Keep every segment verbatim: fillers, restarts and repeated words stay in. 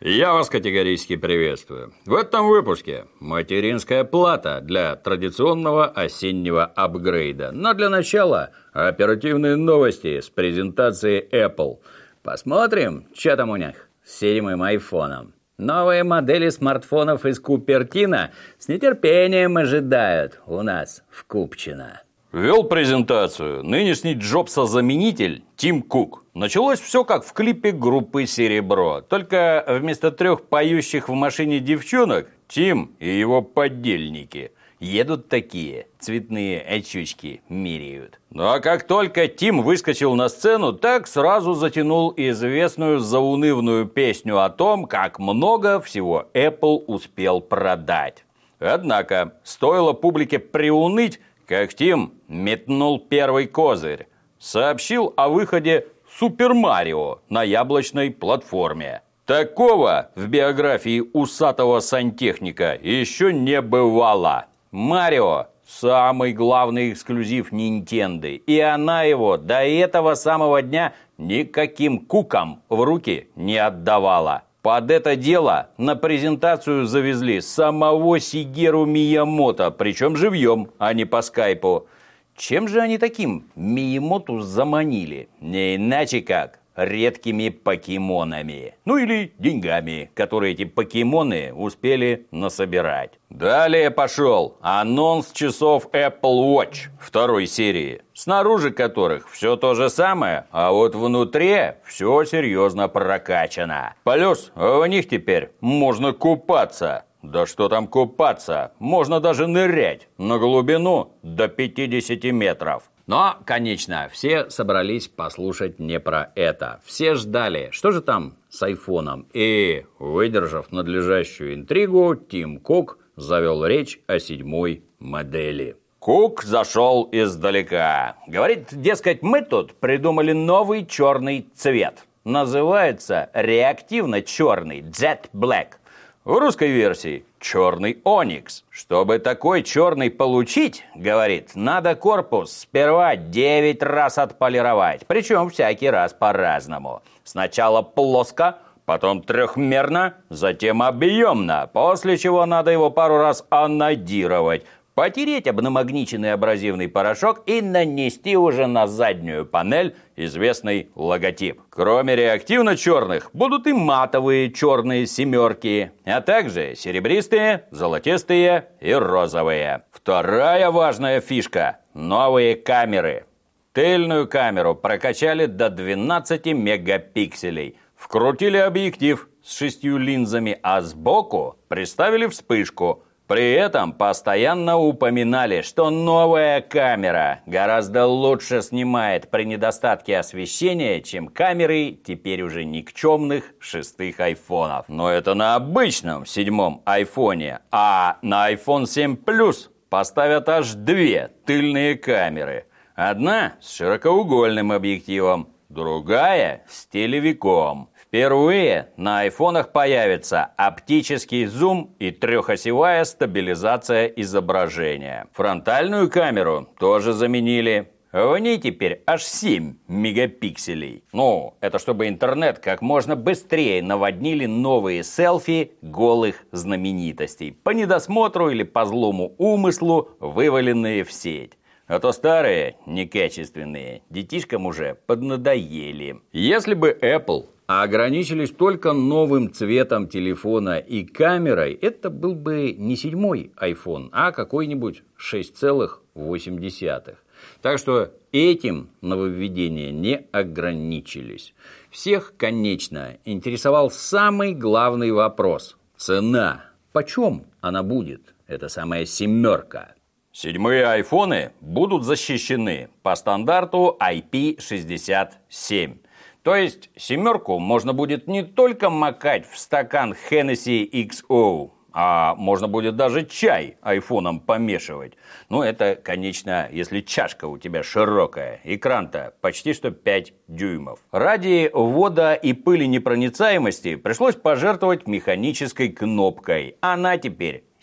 Я вас категорически приветствую. В этом выпуске материнская плата для традиционного осеннего апгрейда. Но для начала оперативные новости с презентации Apple. Посмотрим, что там у них с седьмым айфоном. Новые модели смартфонов из Купертино с нетерпением ожидают у нас в Купчино. Вел презентацию нынешний Джобса-заменитель Тим Кук. Началось все как в клипе группы «Серебро». Только вместо трех поющих в машине девчонок Тим и его поддельники. Едут такие, цветные очечки меряют. Ну а как только Тим выскочил на сцену, так сразу затянул известную заунывную песню о том, как много всего Apple успел продать. Однако, стоило публике приуныть, как Тим метнул первый козырь. Сообщил о выходе Супер Марио на яблочной платформе. Такого в биографии усатого сантехника еще не бывало. Марио – самый главный эксклюзив Nintendo, и она его до этого самого дня никаким кукам в руки не отдавала. Под это дело на презентацию завезли самого Сигеру Миямото, причем живьем, а не по скайпу. Чем же они таким Миямоту заманили? Не иначе как редкими покемонами. Ну или деньгами, которые эти покемоны успели насобирать. Далее пошел анонс часов Apple Watch второй серии, снаружи которых все то же самое, а вот внутри все серьезно прокачано. Плюс в них теперь можно купаться. Да что там купаться, можно даже нырять на глубину до пятидесяти метров. Но, конечно, все собрались послушать не про это. Все ждали, что же там с айфоном. И, выдержав надлежащую интригу, Тим Кук завел речь о седьмой модели. Кук зашел издалека. Говорит, дескать, мы тут придумали новый черный цвет. Называется реактивно черный Jet Black. В русской версии черный оникс. Чтобы такой черный получить, говорит, надо корпус сперва девять раз отполировать. Причем всякий раз по-разному. Сначала плоско, потом трехмерно, затем объемно. После чего надо его пару раз анодировать. Потереть об намагниченный абразивный порошок и нанести уже на заднюю панель известный логотип. Кроме реактивно-черных, будут и матовые черные семерки, а также серебристые, золотистые и розовые. Вторая важная фишка – новые камеры. Тыльную камеру прокачали до двенадцати мегапикселей. Вкрутили объектив с шестью линзами, а сбоку приставили вспышку. При этом постоянно упоминали, что новая камера гораздо лучше снимает при недостатке освещения, чем камеры теперь уже никчемных шестых айфонов. Но это на обычном седьмом айфоне, а на айфон семь плюс поставят аж две тыльные камеры. Одна с широкоугольным объективом, другая с телевиком. Впервые на айфонах появится оптический зум и трехосевая стабилизация изображения. Фронтальную камеру тоже заменили. В ней теперь аж семь мегапикселей. Ну, это чтобы интернет как можно быстрее наводнили новые селфи голых знаменитостей. По недосмотру или по злому умыслу вываленные в сеть. А то старые, некачественные, детишкам уже поднадоели. Если бы Apple ограничились только новым цветом телефона и камерой, это был бы не седьмой iPhone, а какой-нибудь шесть целых восемь десятых. Так что этим нововведения не ограничились. Всех, конечно, интересовал самый главный вопрос – цена. Почем она будет, эта самая семерка? Седьмые айфоны будут защищены по стандарту ай пи шестьдесят семь. То есть семерку можно будет не только макать в стакан Hennessy икс о, а можно будет даже чай айфоном помешивать. Ну, это, конечно, если чашка у тебя широкая. Экран-то почти что пять дюймов. Ради вода и пыли непроницаемости пришлось пожертвовать механической кнопкой. Она теперь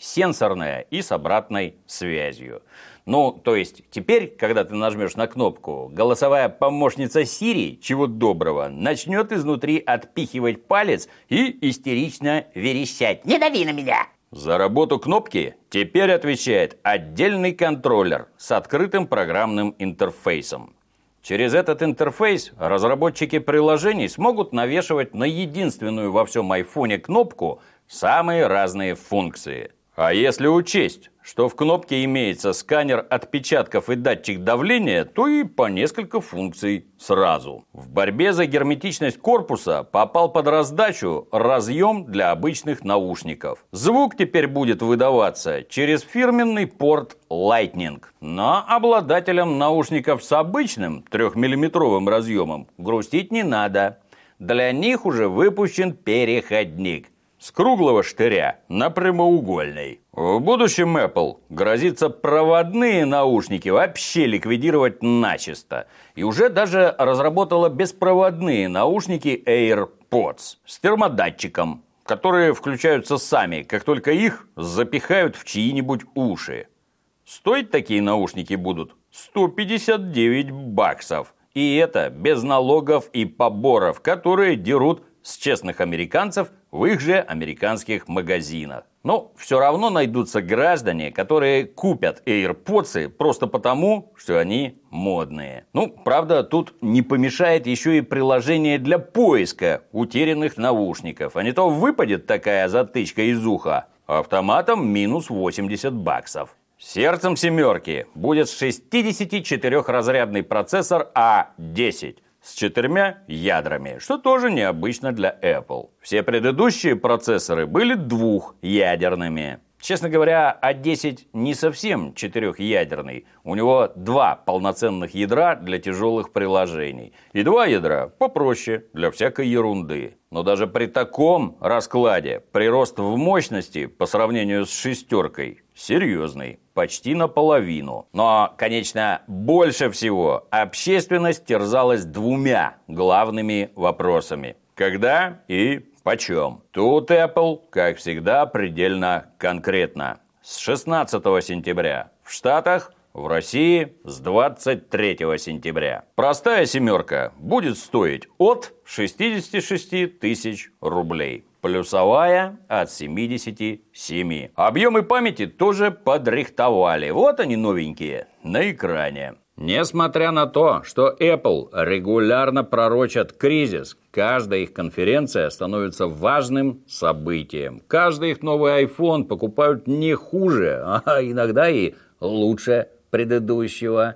сенсорная и с обратной связью. Ну, то есть, теперь, когда ты нажмешь на кнопку, голосовая помощница Siri, чего доброго, начнет изнутри отпихивать палец и истерично верещать: «Не дави на меня!» За работу кнопки теперь отвечает отдельный контроллер с открытым программным интерфейсом. Через этот интерфейс разработчики приложений смогут навешивать на единственную во всем айфоне кнопку самые разные функции. А если учесть, что в кнопке имеется сканер отпечатков и датчик давления, то и по несколько функций сразу. В борьбе за герметичность корпуса попал под раздачу разъем для обычных наушников. Звук теперь будет выдаваться через фирменный порт Lightning. Но обладателям наушников с обычным трехмиллиметровым разъемом грустить не надо. Для них уже выпущен переходник с круглого штыря на прямоугольный. В будущем Apple грозится проводные наушники вообще ликвидировать начисто. И уже даже разработала беспроводные наушники AirPods с термодатчиком, которые включаются сами, как только их запихают в чьи-нибудь уши. Стоить такие наушники будут сто пятьдесят девять баксов. И это без налогов и поборов, которые дерут с честных американцев в их же американских магазинах. Но все равно найдутся граждане, которые купят AirPods просто потому, что они модные. Ну, правда, тут не помешает еще и приложение для поиска утерянных наушников. А не то выпадет такая затычка из уха автоматом минус восемьдесят баксов. Сердцем семерки будет шестидесятичетырёхразрядный процессор а десять. С четырьмя ядрами, что тоже необычно для Apple. Все предыдущие процессоры были двухъядерными. Честно говоря, а десять не совсем четырехъядерный. У него два полноценных ядра для тяжелых приложений. И два ядра попроще, для всякой ерунды. Но даже при таком раскладе прирост в мощности по сравнению с шестеркой серьезный. Почти наполовину. Но, конечно, больше всего общественность терзалась двумя главными вопросами. Когда и почем? Тут Apple, как всегда, предельно конкретно. С шестнадцатого сентября в Штатах, в России с двадцать третьего сентября. Простая семерка будет стоить от шестидесяти шести тысяч рублей. Плюсовая от семидесяти семи. Объемы памяти тоже подрихтовали. Вот они новенькие на экране. Несмотря на то, что Apple регулярно пророчат кризис, каждая их конференция становится важным событием. Каждый их новый iPhone покупают не хуже, а иногда и лучше предыдущего.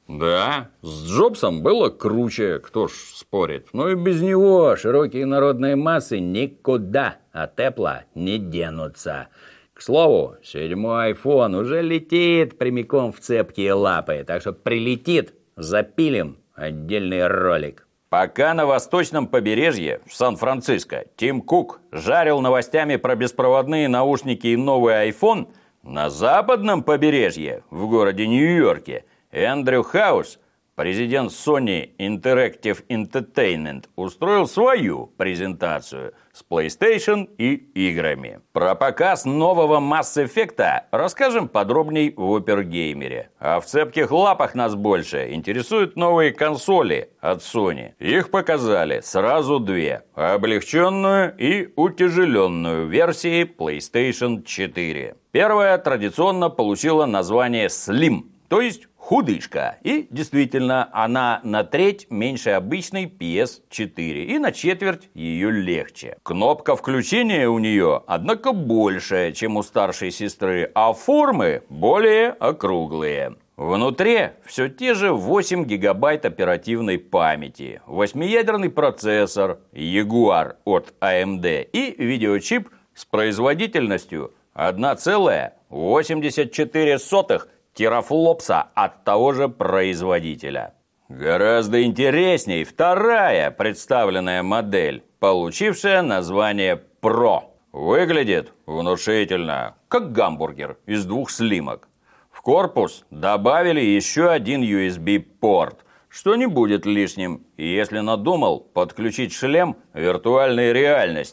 Да, с Джобсом было круче, кто ж спорит. Но и без него широкие народные массы никуда от Apple не денутся. К слову, седьмой iPhone уже летит прямиком в цепкие лапы, так что прилетит, запилим отдельный ролик. Пока на восточном побережье, в Сан-Франциско, Тим Кук жарил новостями про беспроводные наушники и новый iPhone, на западном побережье, в городе Нью-Йорке, Эндрю Хаус, президент Sony Interactive Entertainment, устроил свою презентацию с PlayStation и играми. Про показ нового Mass Effect расскажем подробней в Опергеймере. А в цепких лапах нас больше интересуют новые консоли от Sony. Их показали сразу две. Облегченную и утяжеленную версии PlayStation четыре. Первая традиционно получила название Slim, то есть худышка. И действительно, она на треть меньше обычной пи эс четыре и на четверть ее легче. Кнопка включения у нее, однако, больше, чем у старшей сестры, а формы более округлые. Внутри все те же восемь гигабайт оперативной памяти, восьмиядерный процессор Jaguar от а эм дэ и видеочип с производительностью одна целая восемьдесят четыре сотых терафлопса от того же производителя. Гораздо интересней вторая представленная модель, получившая название Pro. Выглядит внушительно, как гамбургер из двух слимок. В корпус добавили еще один ю эс би-порт, что не будет лишним, если надумал подключить шлем виртуальной реальности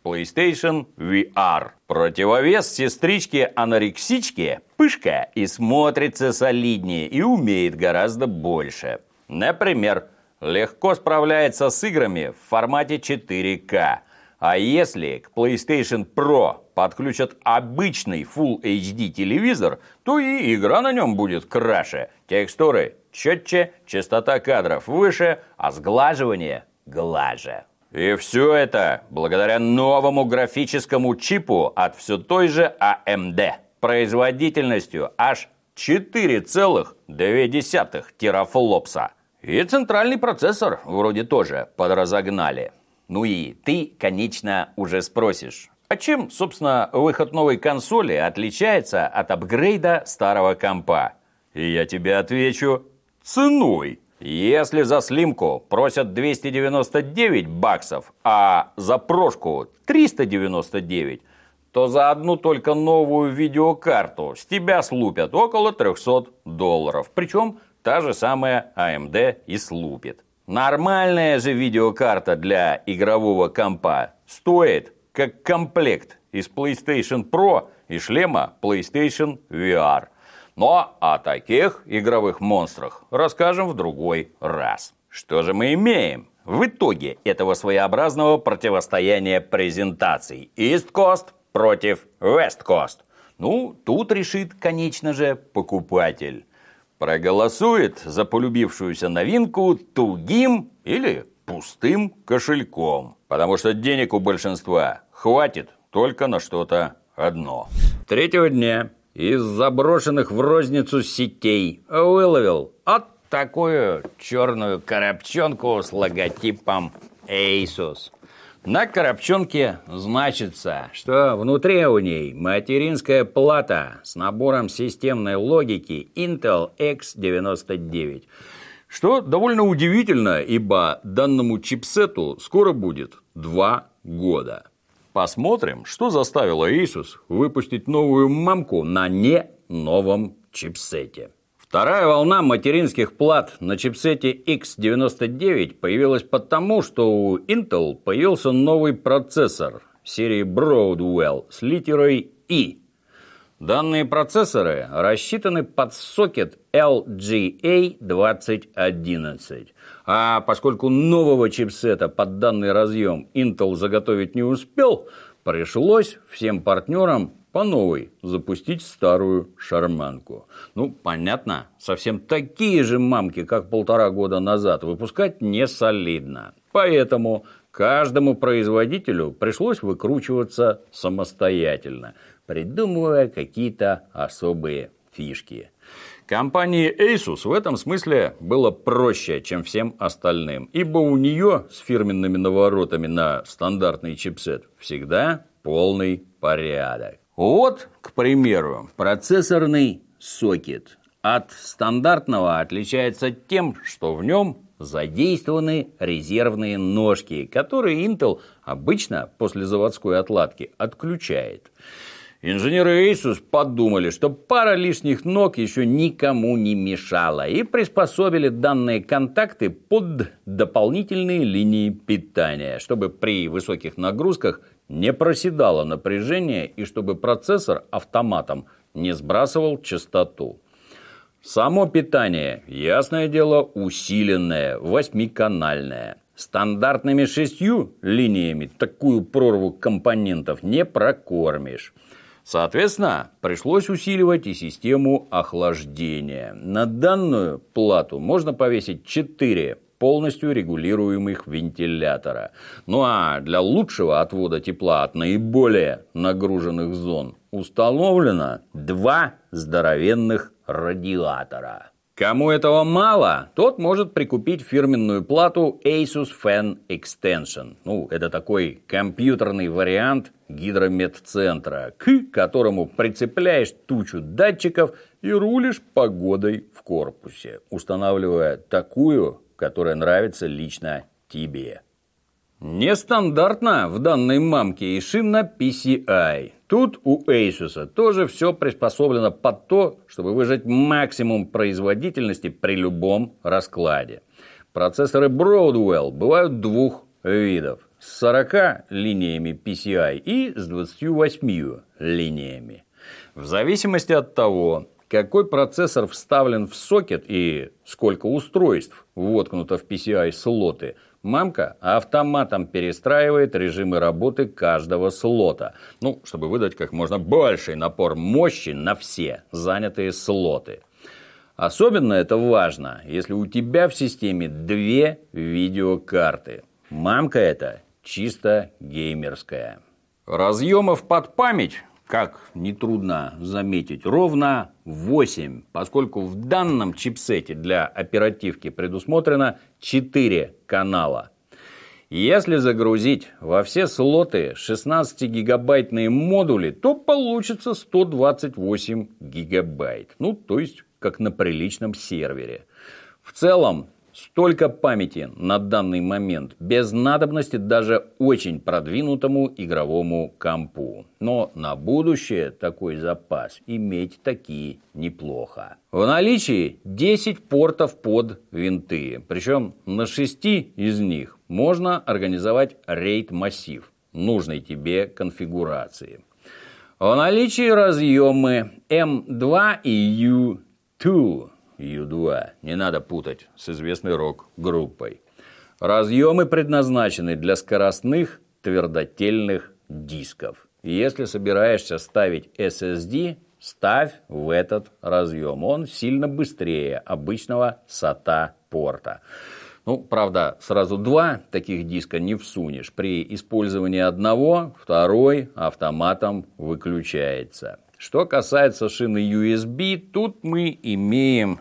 PlayStation ви ар. Противовес сестричке-анорексичке пышка и смотрится солиднее и умеет гораздо больше. Например, легко справляется с играми в формате четыре ка. А если к PlayStation Pro подключат обычный Full эйч ди телевизор, то и игра на нем будет краше. Текстуры четче, частота кадров выше, а сглаживание глаже. И все это благодаря новому графическому чипу от все той же эй эм ди. Производительностью аж четыре целых две десятых терафлопса. И центральный процессор вроде тоже подразогнали. Ну и ты, конечно, уже спросишь, а чем, собственно, выход новой консоли отличается от апгрейда старого компа? И я тебе отвечу – ценой. Если за слимку просят двести девяносто девять баксов, а за прошку триста девяносто девять, то за одну только новую видеокарту с тебя слупят около триста долларов. Причем та же самая эй эм ди и слупит. Нормальная же видеокарта для игрового компа стоит как комплект из PlayStation Pro и шлема PlayStation ви ар. Но о таких игровых монстрах расскажем в другой раз. Что же мы имеем в итоге этого своеобразного противостояния презентаций? East Coast против West Coast. Ну, тут решит, конечно же, покупатель. Проголосует за полюбившуюся новинку тугим или пустым кошельком. Потому что денег у большинства хватит только на что-то одно. Третьего дня из заброшенных в розницу сетей выловил от такую черную коробчонку с логотипом Asus. На коробчонке значится, что внутри у ней материнская плата с набором системной логики Intel икс девяносто девять. Что довольно удивительно, ибо данному чипсету скоро будет два года. Посмотрим, что заставило Asus выпустить новую мамку на не новом чипсете. Вторая волна материнских плат на чипсете икс девяносто девять появилась потому, что у Intel появился новый процессор серии Broadwell с литерой И. Данные процессоры рассчитаны под сокет эл джи эй двадцать одиннадцать. А поскольку нового чипсета под данный разъем Intel заготовить не успел, пришлось всем партнерам по новой запустить старую шарманку. Ну, понятно, совсем такие же мамки, как полтора года назад, выпускать не солидно. Поэтому каждому производителю пришлось выкручиваться самостоятельно, придумывая какие-то особые фишки. Компании Asus в этом смысле было проще, чем всем остальным, ибо у нее с фирменными наворотами на стандартный чипсет всегда полный порядок. Вот, к примеру, процессорный сокет от стандартного отличается тем, что в нем задействованы резервные ножки, которые Intel обычно после заводской отладки отключает. Инженеры Asus подумали, что пара лишних ног еще никому не мешала, и приспособили данные контакты под дополнительные линии питания, чтобы при высоких нагрузках не проседало напряжение и чтобы процессор автоматом не сбрасывал частоту. Само питание, ясное дело, усиленное, восьмиканальное. Стандартными шестью линиями такую прорву компонентов не прокормишь. Соответственно, пришлось усиливать и систему охлаждения. На данную плату можно повесить четыре полностью регулируемых вентилятора. Ну а для лучшего отвода тепла от наиболее нагруженных зон установлено два здоровенных радиатора. Кому этого мало, тот может прикупить фирменную плату Asus Fan Extension. Ну, это такой компьютерный вариант гидромедцентра, к которому прицепляешь тучу датчиков и рулишь погодой в корпусе, устанавливая такую, которая нравится лично тебе. Нестандартно в данной мамке и шина пи си ай. Тут у Asus тоже все приспособлено под то, чтобы выжать максимум производительности при любом раскладе. Процессоры Broadwell бывают двух видов с сорока линиями пи си ай и с двадцатью восьмью линиями. В зависимости от того, какой процессор вставлен в сокет и сколько устройств воткнуто в пи си ай-слоты, мамка автоматом перестраивает режимы работы каждого слота, ну, чтобы выдать как можно больший напор мощи на все занятые слоты. Особенно это важно, если у тебя в системе две видеокарты. Мамка эта чисто геймерская. Разъемов под память, как нетрудно заметить, ровно восемь, поскольку в данном чипсете для оперативки предусмотрено четыре канала. Если загрузить во все слоты шестнадцатигигабайтные модули, то получится сто двадцать восемь гигабайт. Ну, то есть, как на приличном сервере. В целом, столько памяти на данный момент без надобности даже очень продвинутому игровому компу. Но на будущее такой запас иметь таки неплохо. В наличии десять портов под винты. Причем на шести из них можно организовать RAID-массив нужной тебе конфигурации. В наличии разъемы эм два и ю два. ю два. Не надо путать с известной рок-группой. Разъемы предназначены для скоростных твердотельных дисков. Если собираешься ставить эс эс ди, ставь в этот разъем. Он сильно быстрее обычного сата-порта. Ну, правда, сразу два таких диска не всунешь. При использовании одного, второй автоматом выключается. Что касается шины ю эс би, тут мы имеем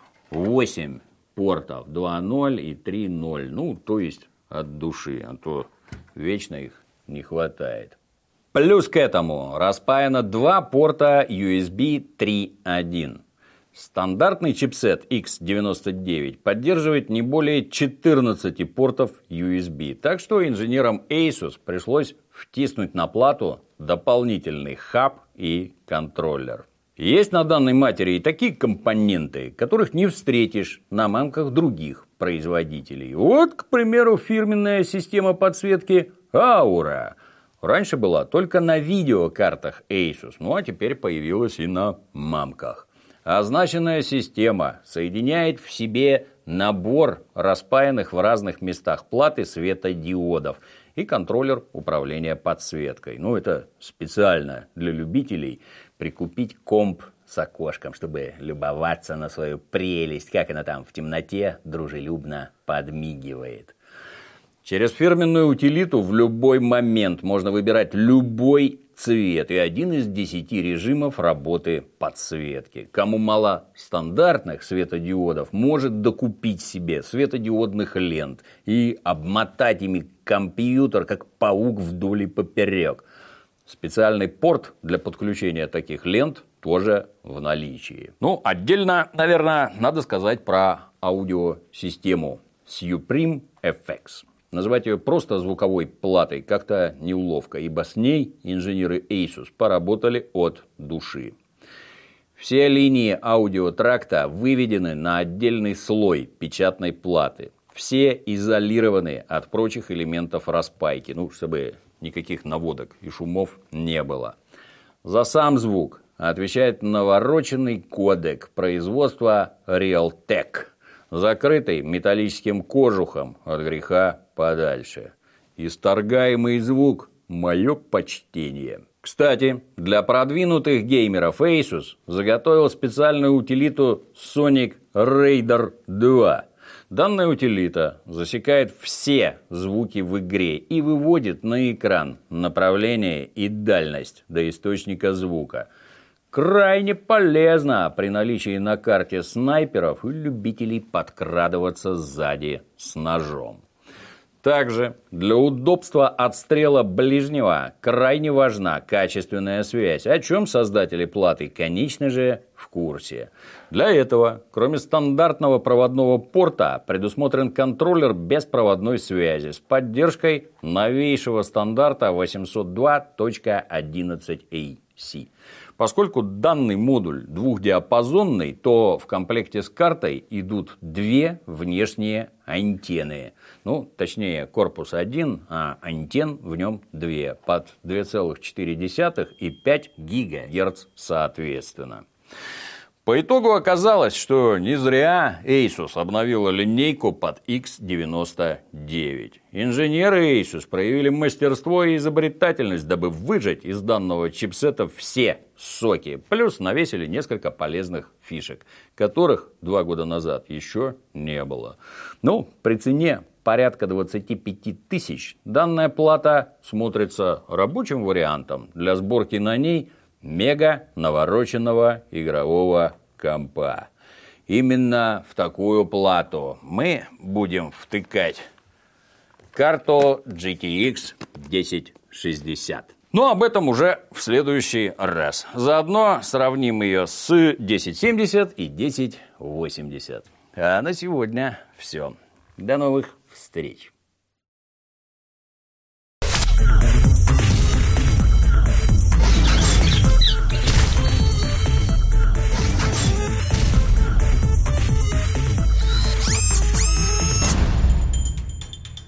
восемь портов, два ноль и три ноль. Ну, то есть от души, а то вечно их не хватает. Плюс к этому распаяно два порта ю эс би три один. Стандартный чипсет икс девяносто девять поддерживает не более четырнадцати портов ю эс би. Так что инженерам Asus пришлось втиснуть на плату дополнительный хаб и контроллер. Есть на данной матери и такие компоненты, которых не встретишь на мамках других производителей. Вот, к примеру, фирменная система подсветки Aura. Раньше была только на видеокартах Asus, ну а теперь появилась и на мамках. Означенная система соединяет в себе набор распаянных в разных местах платы светодиодов и контроллер управления подсветкой. Ну, это специально для любителей прикупить комп с окошком, чтобы любоваться на свою прелесть, как она там в темноте дружелюбно подмигивает. Через фирменную утилиту в любой момент можно выбирать любой цвет и один из десяти режимов работы подсветки. Кому мало стандартных светодиодов, может докупить себе светодиодных лент и обмотать ими компьютер, как паук вдоль и поперек. Специальный порт для подключения таких лент тоже в наличии. Ну, отдельно, наверное, надо сказать про аудиосистему Supreme эф экс. Называть ее просто звуковой платой как-то неловко, ибо с ней инженеры Asus поработали от души. Все линии аудиотракта выведены на отдельный слой печатной платы. Все изолированы от прочих элементов распайки, ну, чтобы никаких наводок и шумов не было. За сам звук отвечает навороченный кодек производства Realtek, закрытый металлическим кожухом от греха подальше. Исторгаемый звук – мое почтение. Кстати, для продвинутых геймеров Asus заготовил специальную утилиту Sonic Raider два. Данная утилита засекает все звуки в игре и выводит на экран направление и дальность до источника звука. Крайне полезно при наличии на карте снайперов и любителей подкрадываться сзади с ножом. Также для удобства отстрела ближнего крайне важна качественная связь, о чем создатели платы, конечно же, в курсе. Для этого, кроме стандартного проводного порта, предусмотрен контроллер беспроводной связи с поддержкой новейшего стандарта восемьсот два точка одиннадцать эй си. Поскольку данный модуль двухдиапазонный, то в комплекте с картой идут две внешние антенны. Ну, точнее, корпус один, а антенн в нем две, под две целых четыре десятых и пять гигагерц соответственно. По итогу оказалось, что не зря Asus обновила линейку под икс девяносто девять. Инженеры Asus проявили мастерство и изобретательность, дабы выжать из данного чипсета все соки. Плюс навесили несколько полезных фишек, которых два года назад еще не было. Ну, при цене порядка двадцати пяти тысяч данная плата смотрится рабочим вариантом для сборки на ней мега навороченного игрового компа. Именно в такую плату мы будем втыкать карту джи ти экс десять шестьдесят. Но об этом уже в следующий раз. Заодно сравним ее с десять семьдесят и десять восемьдесят. А на сегодня все. До новых встреч.